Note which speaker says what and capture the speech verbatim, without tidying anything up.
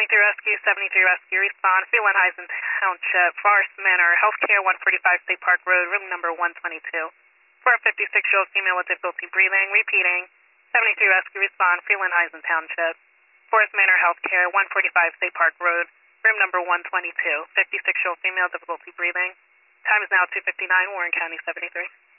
Speaker 1: seventy-three Rescue, seventy-three Rescue, respond, Freelandheisen Township, Forest Manor, Healthcare, one forty-five State Park Road, room number one twenty-two. For a fifty-six-year-old female with difficulty breathing, repeating, seventy-three Rescue, respond, Freelandheisen Township, Forest Manor Healthcare, one forty-five State Park Road, room number one twenty-two. fifty-six-year-old female, difficulty breathing. Time is now two fifty-nine, Warren County seventy-three.